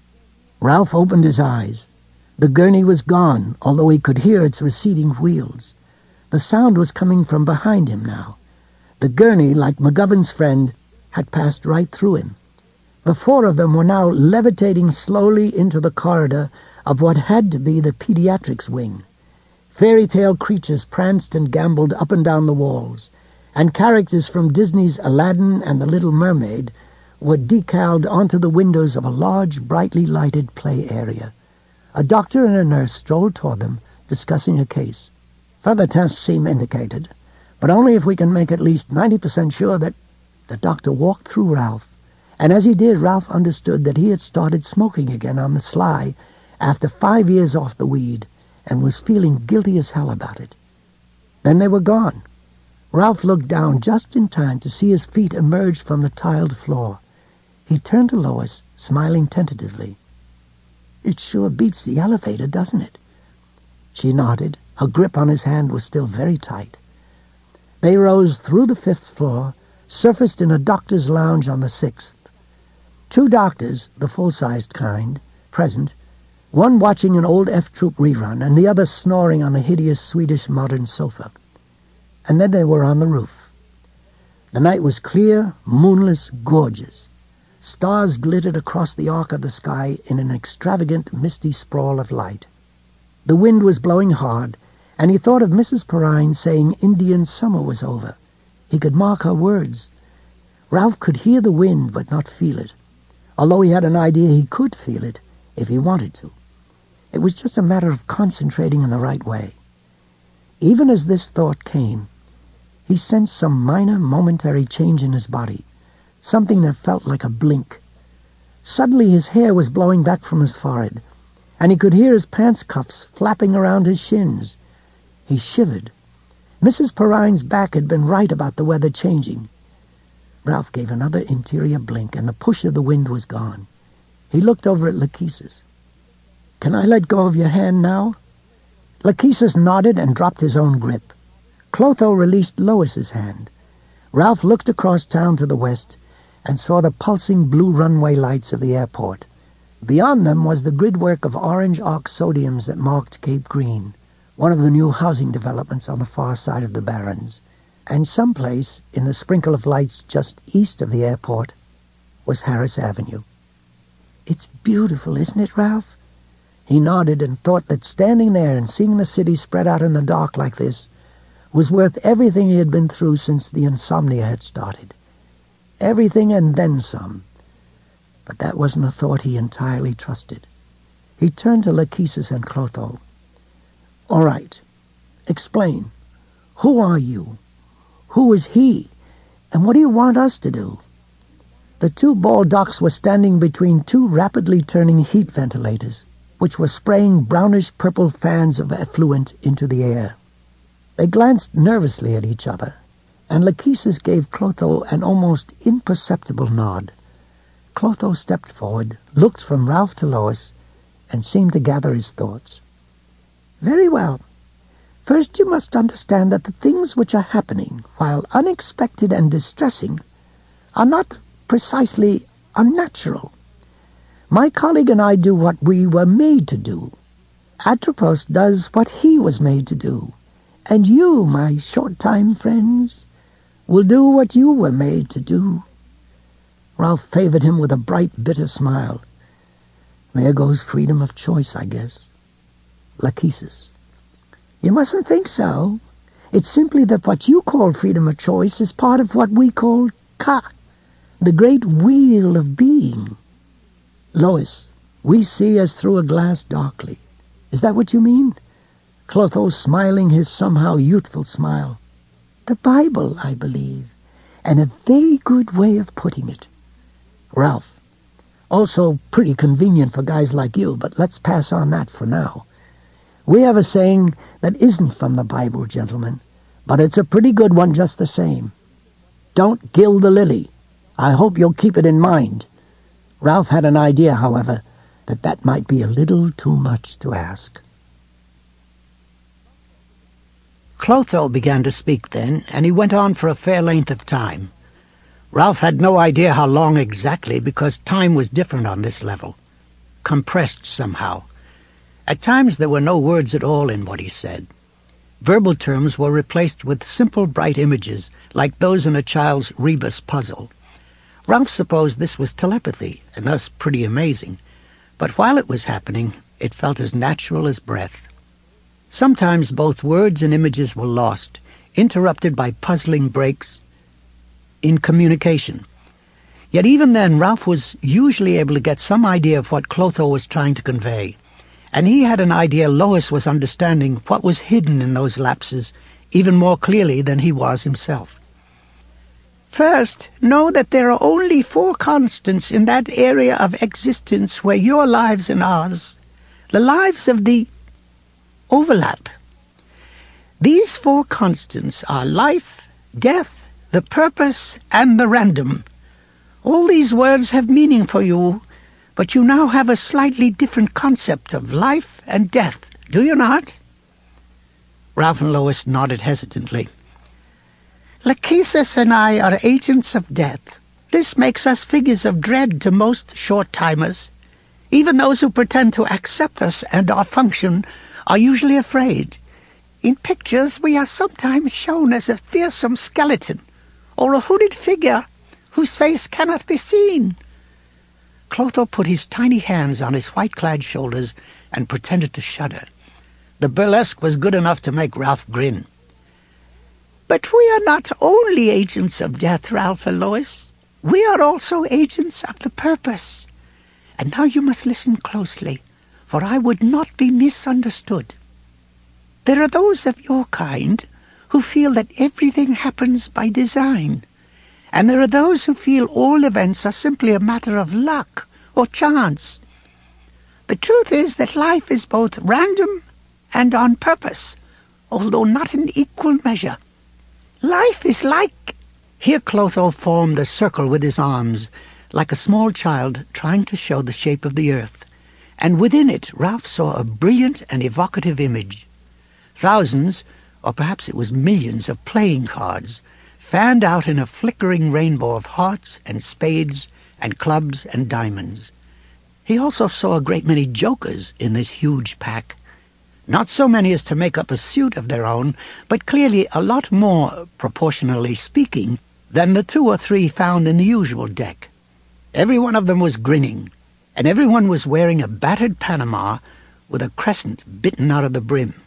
Ralph opened his eyes. The gurney was gone, although he could hear its receding wheels. The sound was coming from behind him now. The gurney, like McGovern's friend, had passed right through him. The four of them were now levitating slowly into the corridor of what had to be the pediatrics wing. Fairy tale creatures pranced and gambled up and down the walls, and characters from Disney's Aladdin and the Little Mermaid were decaled onto the windows of a large, brightly lighted play area. A doctor and a nurse strolled toward them, discussing a case. "Further tests seem indicated, but only if we can make at least ninety percent sure that—" The doctor walked through Ralph, and as he did, Ralph understood that he had started smoking again on the sly after five years off the weed, and was feeling guilty as hell about it. Then they were gone. Ralph looked down just in time to see his feet emerge from the tiled floor. He turned to Lois, smiling tentatively. "It sure beats the elevator, doesn't it?" She nodded. Her grip on his hand was still very tight. They rose through the fifth floor, surfaced in a doctor's lounge on the sixth. Two doctors, the full-sized kind, present, one watching an old F Troop rerun and the other snoring on the hideous Swedish modern sofa. And then they were on the roof. The night was clear, moonless, gorgeous. Stars glittered across the arc of the sky in an extravagant, misty sprawl of light. The wind was blowing hard, and he thought of Missus Perrine saying Indian summer was over. He could mark her words. Ralph could hear the wind but not feel it, although he had an idea he could feel it if he wanted to. It was just a matter of concentrating in the right way. Even as this thought came, he sensed some minor, momentary change in his body, something that felt like a blink. Suddenly his hair was blowing back from his forehead, and he could hear his pants cuffs flapping around his shins. He shivered. Missus Perrine's back had been right about the weather changing. Ralph gave another interior blink, and the push of the wind was gone. He looked over at Lachesis. "Can I let go of your hand now?" Lachesis nodded and dropped his own grip. Clotho released Lois's hand. Ralph looked across town to the west and saw the pulsing blue runway lights of the airport. Beyond them was the gridwork of orange arc sodiums that marked Cape Green, one of the new housing developments on the far side of the Barrens. And someplace, in the sprinkle of lights just east of the airport, was Harris Avenue. "It's beautiful, isn't it, Ralph?" He nodded and thought that standing there and seeing the city spread out in the dark like this was worth everything he had been through since the insomnia had started. Everything and then some. But that wasn't a thought he entirely trusted. He turned to Lachesis and Clotho. "All right. Explain. Who are you? Who is he? And what do you want us to do?" The two bald docs were standing between two rapidly turning heat ventilators, which were spraying brownish-purple fans of effluent into the air. They glanced nervously at each other, and Lachesis gave Clotho an almost imperceptible nod. Clotho stepped forward, looked from Ralph to Lois, and seemed to gather his thoughts. "Very well. First you must understand that the things which are happening, while unexpected and distressing, are not precisely unnatural. My colleague and I do what we were made to do. Atropos does what he was made to do. And you, my short-time friends, will do what you were made to do." Ralph favored him with a bright, bitter smile. "There goes freedom of choice, I guess." Lachesis. "You mustn't think so. It's simply that what you call freedom of choice is part of what we call Ka, the great wheel of being." Lois. "We see as through a glass darkly. Is that what you mean?" Clotho smiling his somehow youthful smile. "The Bible, I believe, and a very good way of putting it." Ralph. "Also pretty convenient for guys like you, but let's pass on that for now. We have a saying that isn't from the Bible, gentlemen, but it's a pretty good one just the same. Don't gild the lily. I hope you'll keep it in mind." Ralph had an idea, however, that that might be a little too much to ask. Clotho began to speak then, and he went on for a fair length of time. Ralph had no idea how long exactly, because time was different on this level, compressed somehow. At times there were no words at all in what he said. Verbal terms were replaced with simple bright images, like those in a child's rebus puzzle. Ralph supposed this was telepathy, and thus pretty amazing, but while it was happening, it felt as natural as breath. Sometimes both words and images were lost, interrupted by puzzling breaks in communication. Yet even then, Ralph was usually able to get some idea of what Clotho was trying to convey, and he had an idea Lois was understanding what was hidden in those lapses even more clearly than he was himself. "First, know that there are only four constants in that area of existence where your lives and ours, the lives of the overlap. These four constants are life, death, the purpose, and the random. All these words have meaning for you, but you now have a slightly different concept of life and death, do you not?" Ralph and Lois nodded hesitantly. "Lachesis and I are agents of death. This makes us figures of dread to most short-timers. Even those who pretend to accept us and our function are usually afraid. In pictures we are sometimes shown as a fearsome skeleton, or a hooded figure whose face cannot be seen." Clotho put his tiny hands on his white-clad shoulders and pretended to shudder. The burlesque was good enough to make Ralph grin. "But we are not only agents of death, Ralph and Lois. We are also agents of the purpose. And now you must listen closely, for I would not be misunderstood. There are those of your kind who feel that everything happens by design, and there are those who feel all events are simply a matter of luck or chance. The truth is that life is both random and on purpose, although not in equal measure. Life is like—" Here Clotho formed a circle with his arms, like a small child trying to show the shape of the earth, and within it Ralph saw a brilliant and evocative image. Thousands, or perhaps it was millions, of playing cards, fanned out in a flickering rainbow of hearts and spades and clubs and diamonds. He also saw a great many jokers in this huge pack. Not so many as to make up a suit of their own, but clearly a lot more, proportionally speaking, than the two or three found in the usual deck. Every one of them was grinning, and every one was wearing a battered Panama with a crescent bitten out of the brim.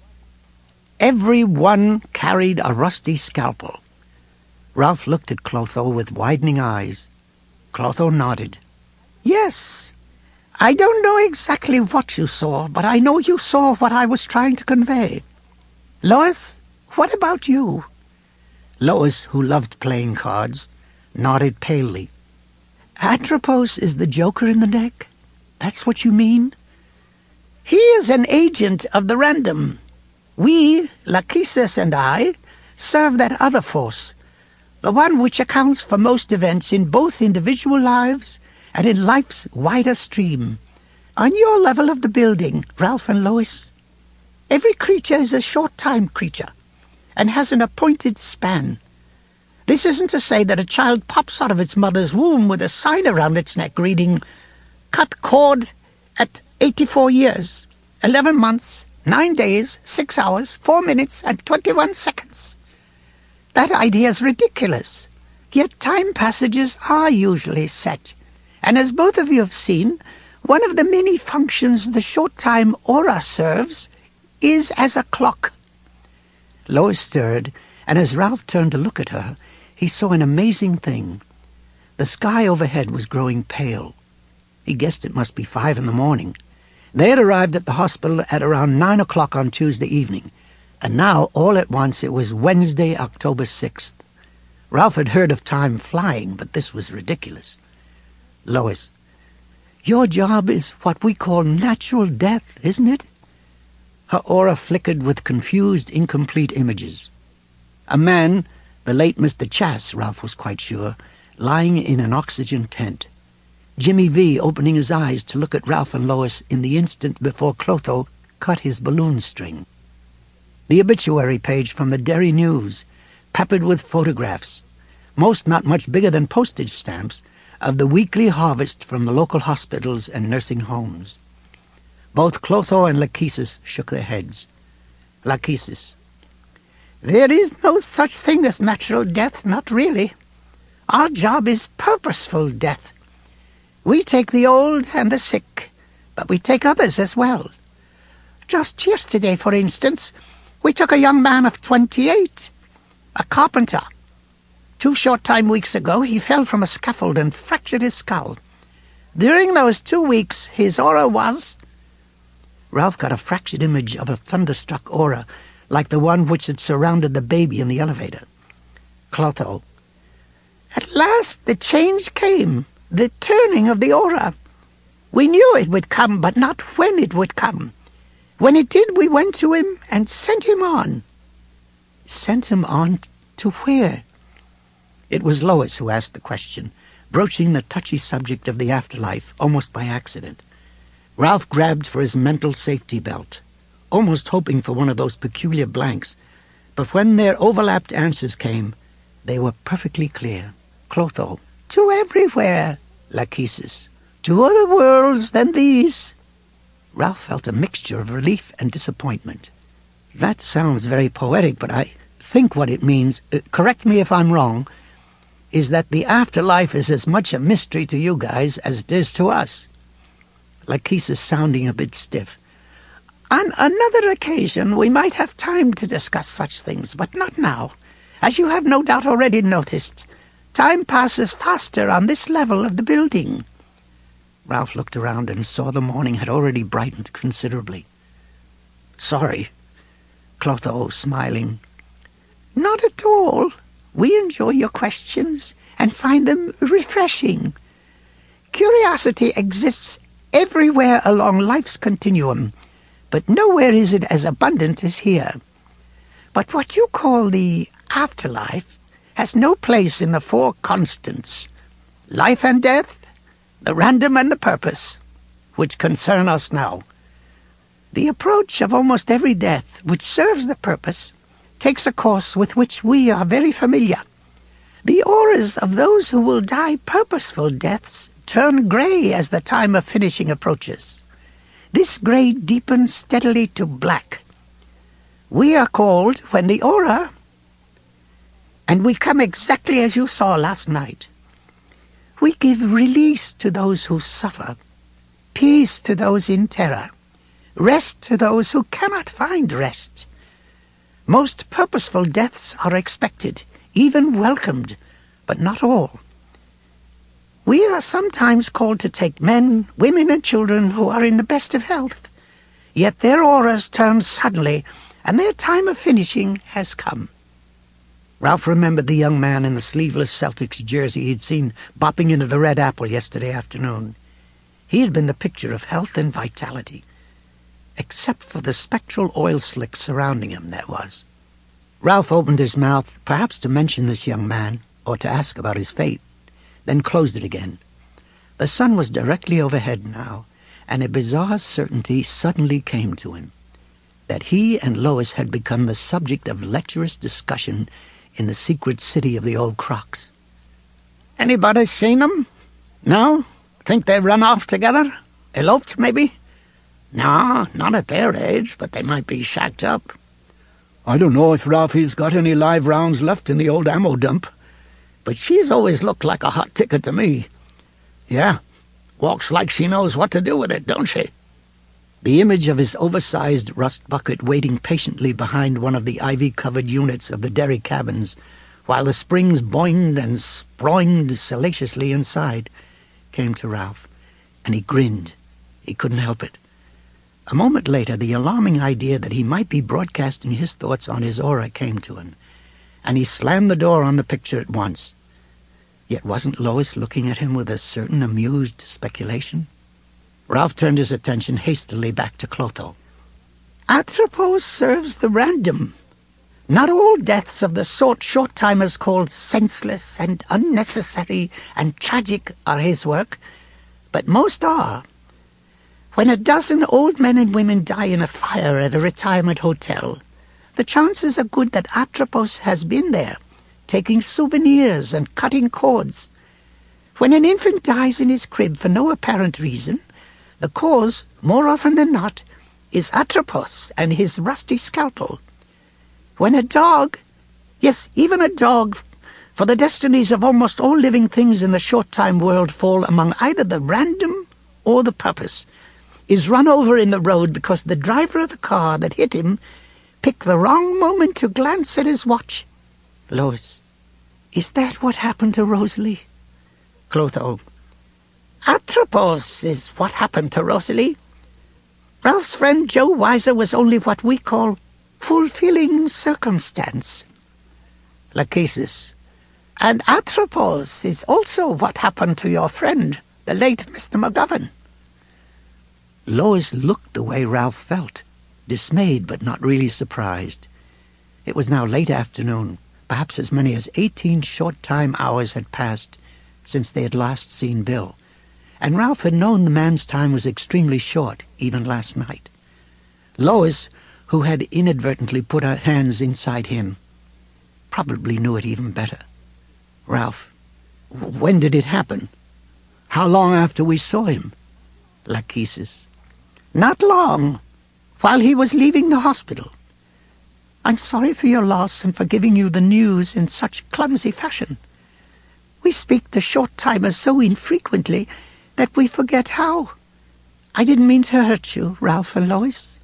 Every one carried a rusty scalpel. Ralph looked at Clotho with widening eyes. Clotho nodded. "Yes. I don't know exactly what you saw, but I know you saw what I was trying to convey. Lois, what about you?" Lois, who loved playing cards, nodded palely. "Atropos is the joker in the deck? That's what you mean?" "He is an agent of the random. We, Lachesis and I, serve that other force, the one which accounts for most events in both individual lives and in life's wider stream. On your level of the building, Ralph and Lois, every creature is a short-time creature and has an appointed span. This isn't to say that a child pops out of its mother's womb with a sign around its neck reading, 'Cut cord at eighty-four years, eleven months, nine days, six hours, four minutes, and twenty-one seconds. That idea is ridiculous. Yet time passages are usually set, and as both of you have seen, one of the many functions the short-time aura serves is as a clock." Lois stirred, and as Ralph turned to look at her, he saw an amazing thing. The sky overhead was growing pale. He guessed it must be five in the morning. They had arrived at the hospital at around nine o'clock on Tuesday evening, and now, all at once, it was Wednesday, October sixth. Ralph had heard of time flying, but this was ridiculous. Lois, your job is what we call natural death, isn't it? Her aura flickered with confused, incomplete images. A man, the late Mister Chass, Ralph was quite sure, lying in an oxygen tent. Jimmy V opening his eyes to look at Ralph and Lois in the instant before Clotho cut his balloon string. The obituary page from the Derry News, peppered with photographs, most not much bigger than postage stamps, of the weekly harvest from the local hospitals and nursing homes. Both Clotho and Lachesis shook their heads. Lachesis, there is no such thing as natural death, not really. Our job is purposeful death. We take the old and the sick, but we take others as well. Just yesterday, for instance, we took a young man of twenty-eight, a carpenter. Two short time weeks ago, he fell from a scaffold and fractured his skull. During those two weeks, his aura was... Ralph got a fractured image of a thunderstruck aura, like the one which had surrounded the baby in the elevator. Clotho, at last the change came. The turning of the aura. We knew it would come, but not when it would come. When it did, we went to him and sent him on. Sent him on to where? It was Lois who asked the question, broaching the touchy subject of the afterlife almost by accident. Ralph grabbed for his mental safety belt, almost hoping for one of those peculiar blanks, but when their overlapped answers came, they were perfectly clear. Clotho, to everywhere. Lachesis, to other worlds than these. Ralph felt a mixture of relief and disappointment. That sounds very poetic, but I think what it means, uh, correct me if I'm wrong, is that the afterlife is as much a mystery to you guys as it is to us. Lachesis sounding a bit stiff. On another occasion we might have time to discuss such things, but not now. As you have no doubt already noticed, time passes faster on this level of the building. Ralph looked around and saw the morning had already brightened considerably. Sorry. Clotho, smiling. Not at all. We enjoy your questions and find them refreshing. Curiosity exists everywhere along life's continuum, but nowhere is it as abundant as here. But what you call the afterlife has no place in the four constants, life and death, the random and the purpose, which concern us now. The approach of almost every death which serves the purpose takes a course with which we are very familiar. The auras of those who will die purposeful deaths turn grey as the time of finishing approaches. This grey deepens steadily to black. We are called when the aura... And we come exactly as you saw last night. We give release to those who suffer, peace to those in terror, rest to those who cannot find rest. Most purposeful deaths are expected, even welcomed, but not all. We are sometimes called to take men, women, and children who are in the best of health, yet their auras turn suddenly, and their time of finishing has come. Ralph remembered the young man in the sleeveless Celtics jersey he'd seen bopping into the Red Apple yesterday afternoon. He had been the picture of health and vitality, except for the spectral oil slicks surrounding him, that was. Ralph opened his mouth, perhaps to mention this young man, or to ask about his fate, then closed it again. The sun was directly overhead now, and a bizarre certainty suddenly came to him, that he and Lois had become the subject of lecherous discussion in the secret city of the old Crocs. Anybody seen them? No? Think they run off together? Eloped, maybe? No, not at their age, but they might be shacked up. I don't know if Ralphie's got any live rounds left in the old ammo dump, but she's always looked like a hot ticket to me. Yeah, walks like she knows what to do with it, don't she? The image of his oversized rust bucket waiting patiently behind one of the ivy-covered units of the Derry cabins, while the springs boinged and sproinged salaciously inside, came to Ralph, and he grinned. He couldn't help it. A moment later, the alarming idea that he might be broadcasting his thoughts on his aura came to him, and he slammed the door on the picture at once. Yet wasn't Lois looking at him with a certain amused speculation? Ralph turned his attention hastily back to Clotho. Atropos serves the random. Not all deaths of the sort short-timers call senseless and unnecessary and tragic are his work, but most are. When a dozen old men and women die in a fire at a retirement hotel, the chances are good that Atropos has been there, taking souvenirs and cutting cords. When an infant dies in his crib for no apparent reason, the cause, more often than not, is Atropos and his rusty scalpel. When a dog, yes, even a dog, for the destinies of almost all living things in the short-time world fall among either the random or the purpose, is run over in the road because the driver of the car that hit him picked the wrong moment to glance at his watch. Lois, is that what happened to Rosalie? Clotho, Atropos is what happened to Rosalie. Ralph's friend Joe Weiser was only what we call fulfilling circumstance. Lachesis, and Atropos is also what happened to your friend, the late Mister McGovern. Lois looked the way Ralph felt, dismayed but not really surprised. It was now late afternoon. Perhaps as many as eighteen short-time hours had passed since they had last seen Bill, and Ralph had known the man's time was extremely short, even last night. Lois, who had inadvertently put her hands inside him, probably knew it even better. Ralph, when did it happen? How long after we saw him? Lachesis, not long, while he was leaving the hospital. I'm sorry for your loss and for giving you the news in such clumsy fashion. We speak to short-timers so infrequently that we forget how. I didn't mean to hurt you, Ralph and Lois.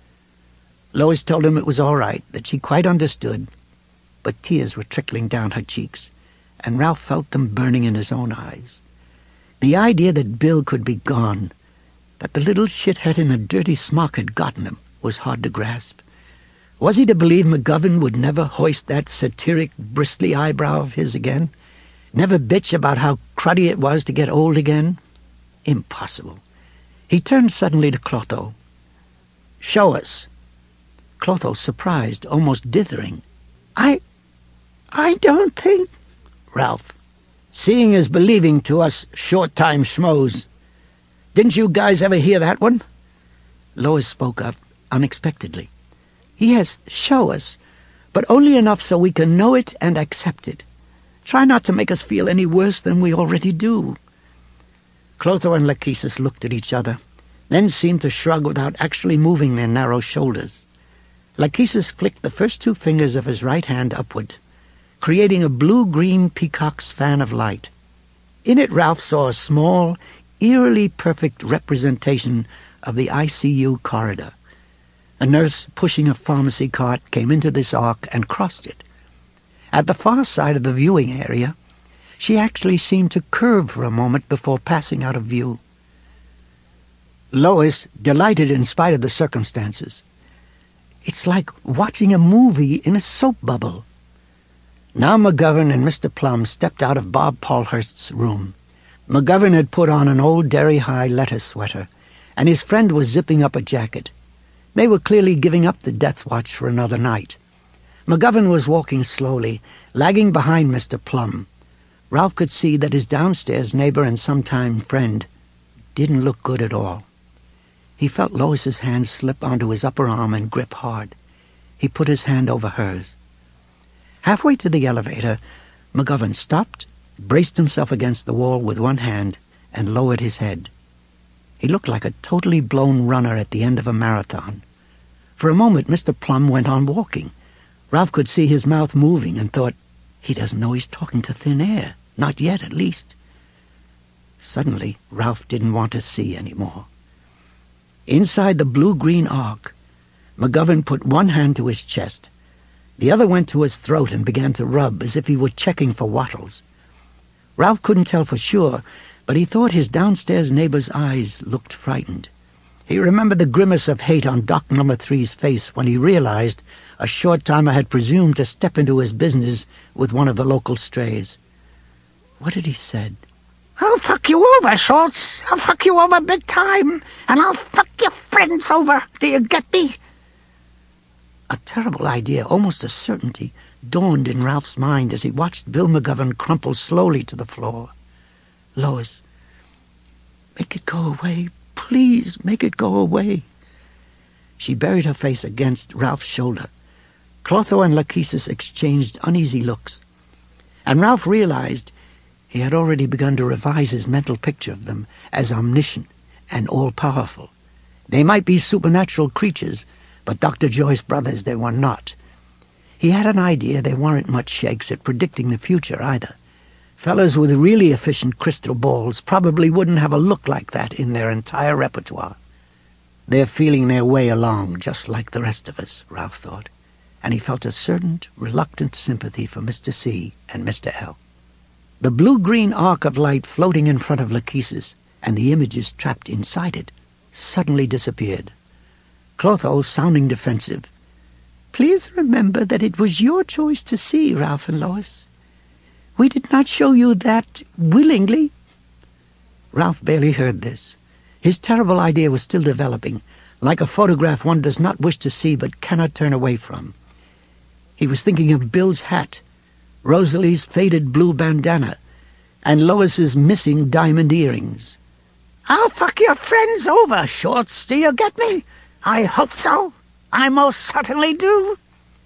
Lois told him it was all right, that she quite understood, but tears were trickling down her cheeks, and Ralph felt them burning in his own eyes. The idea that Bill could be gone, that the little shithead in the dirty smock had gotten him, was hard to grasp. Was he to believe McGovern would never hoist that satiric, bristly eyebrow of his again? Never bitch about how cruddy it was to get old again? Impossible. He turned suddenly to Clotho. Show us. Clotho, surprised, almost dithering. I... I don't think... Ralph. Seeing is believing to us short-time schmoes. Didn't you guys ever hear that one? Lois spoke up unexpectedly. Yes, show us, but only enough so we can know it and accept it. Try not to make us feel any worse than we already do. Clotho and Lachesis looked at each other, then seemed to shrug without actually moving their narrow shoulders. Lachesis flicked the first two fingers of his right hand upward, creating a blue-green peacock's fan of light. In it Ralph saw a small, eerily perfect representation of the I C U corridor. A nurse pushing a pharmacy cart came into this arc and crossed it. At the far side of the viewing area, she actually seemed to curve for a moment before passing out of view. Lois, delighted in spite of the circumstances. It's like watching a movie in a soap bubble. Now McGovern and Mister Plum stepped out of Bob Paulhurst's room. McGovern had put on an old Derry-high lettuce sweater, and his friend was zipping up a jacket. They were clearly giving up the death watch for another night. McGovern was walking slowly, lagging behind Mister Plum. Ralph could see that his downstairs neighbor and sometime friend didn't look good at all. He felt Lois's hand slip onto his upper arm and grip hard. He put his hand over hers. Halfway to the elevator, McGovern stopped, braced himself against the wall with one hand, and lowered his head. He looked like a totally blown runner at the end of a marathon. For a moment, Mister Plum went on walking. Ralph could see his mouth moving and thought, he doesn't know he's talking to thin air. Not yet, at least. Suddenly, Ralph didn't want to see any more. Inside the blue-green arc, McGovern put one hand to his chest. The other went to his throat and began to rub as if he were checking for wattles. Ralph couldn't tell for sure, but he thought his downstairs neighbor's eyes looked frightened. He remembered the grimace of hate on Doc Number Three's face when he realized a short-timer had presumed to step into his business with one of the local strays. What had he said? "I'll fuck you over, Schultz. I'll fuck you over big time, and I'll fuck your friends over. Do you get me?" A terrible idea, almost a certainty, dawned in Ralph's mind as he watched Bill McGovern crumple slowly to the floor. Lois, make it go away. Please, make it go away. She buried her face against Ralph's shoulder. Clotho and Lachesis exchanged uneasy looks, and Ralph realized he had already begun to revise his mental picture of them as omniscient and all-powerful. They might be supernatural creatures, but Doctor Joy's brothers they were not. He had an idea they weren't much shakes at predicting the future either. Fellows with really efficient crystal balls probably wouldn't have a look like that in their entire repertoire. They're feeling their way along, just like the rest of us, Ralph thought, and he felt a certain, reluctant sympathy for Mister C and Mister L. The blue-green arc of light floating in front of Lachesis, and the images trapped inside it, suddenly disappeared. Clotho, sounding defensive, "Please remember that it was your choice to see, Ralph and Lois. We did not show you that willingly." Ralph barely heard this. His terrible idea was still developing, like a photograph one does not wish to see but cannot turn away from. He was thinking of Bill's hat, Rosalie's faded blue bandana, and Lois's missing diamond earrings. "I'll fuck your friends over, Schultz. Do you get me? I hope so. I most certainly do."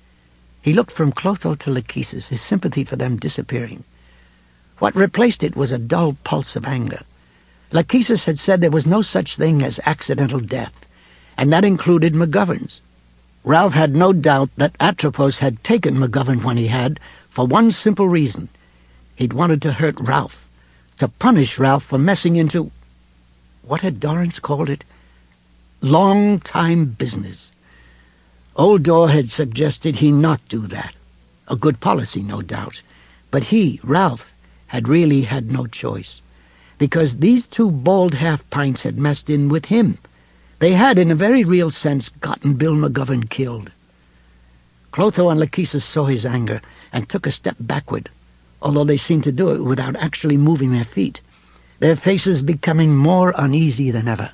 He looked from Clotho to Lachesis, his sympathy for them disappearing. What replaced it was a dull pulse of anger. Lachesis had said there was no such thing as accidental death, and that included McGovern's. Ralph had no doubt that Atropos had taken McGovern when he had, for one simple reason. He'd wanted to hurt Ralph, to punish Ralph for messing into, what had Dorrance called it? Long-time business. Old Dorr had suggested he not do that. A good policy, no doubt. But he, Ralph, had really had no choice, because these two bald half-pints had messed in with him. They had, in a very real sense, gotten Bill McGovern killed. Clotho and Lachesis saw his anger and took a step backward, although they seemed to do it without actually moving their feet, their faces becoming more uneasy than ever.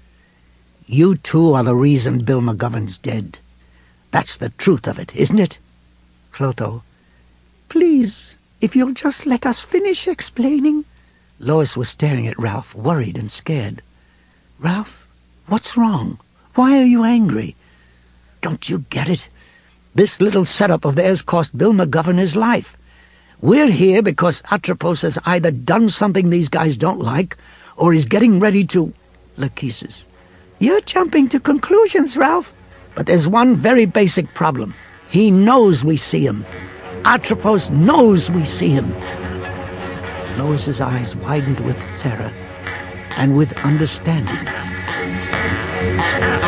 "You two are the reason Bill McGovern's dead. That's the truth of it, isn't it?" Clotho, "Please, if you'll just let us finish explaining." Lois was staring at Ralph, worried and scared. "Ralph, what's wrong? Why are you angry? Don't you get it? This little setup of theirs cost Bill McGovern his life. We're here because Atropos has either done something these guys don't like, or is getting ready to—" Lachesis, "You're jumping to conclusions, Ralph. But there's one very basic problem. He knows we see him. Atropos knows we see him." Lois's eyes widened with terror and with understanding.